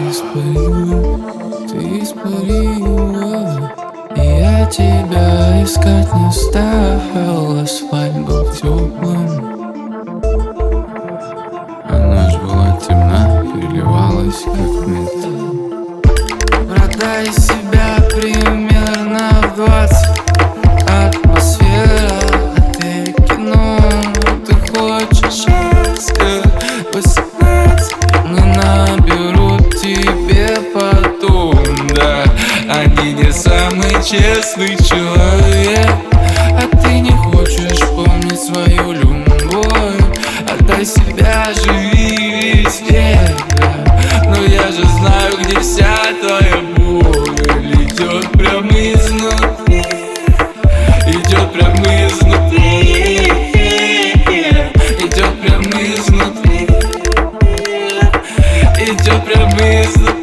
ты испарила. И я тебя искать не стал, асфальт был теплым. А ночь была темна, переливалась как металл. Продай себя примерно в 20. Атмосфера, а ты кино. Ты хочешь счастья 18, но наберут тебе потом, да. Они не самый честный человек, а ты не хочешь помнить свою любовь. Отдай себя, живи везде, да. Но я же знаю, где вся твоя боль идет прямо изнутри. Идет прямо изнутри. Идет прямо изнутри. Идет прямо изнутри.